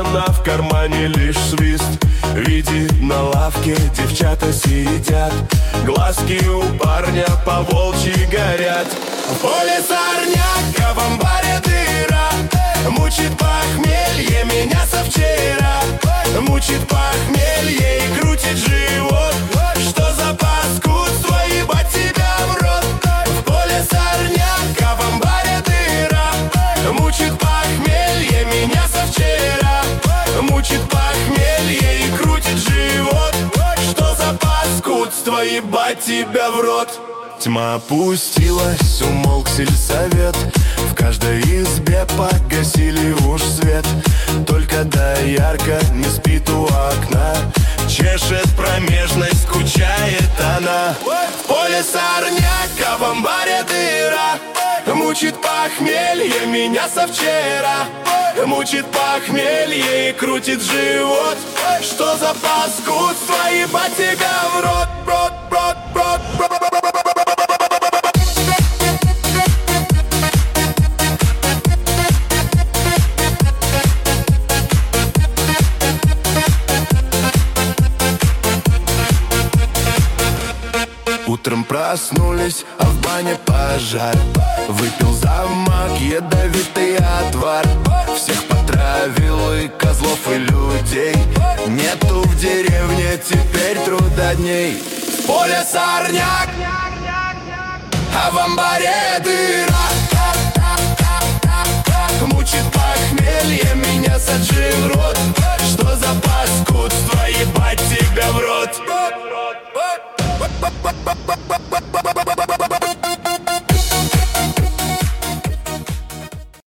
телефона в кармане лишь свист. Види, на лавке девчата сидят, глазки у парня по волчьи горят. В поле сорняк, а в амбаре дыра. Мучит похмелье меня со вчера. Мучит похмелье и крутит живот. Что за паскудство, ебать тебя в рот. В поле сорняк, а в амбаре дыра. Мучит похмелье меня со вчера. Мучит похмелье и крутит живот. Что за паскудство, ебать тебя в рот. Тьма опустилась, умолк сельсовет. В каждой избе погасили уж свет. Только доярка не спит у окна, чешет промежность, скучает она. В поле сорняк, а в амбаре дыра. Мучит похмелье меня со вчера. Мучит похмелье и крутит живот. Что за паскудство, ебать тебя в рот, рот, рот, рот, рот. Утром проснулись, а в бане пожар. Выпил замок, ядовитый отвар. Всех потравил и козлов, и людей. Нету в деревне теперь трудодней. В поле сорняк, а в амбаре дыра.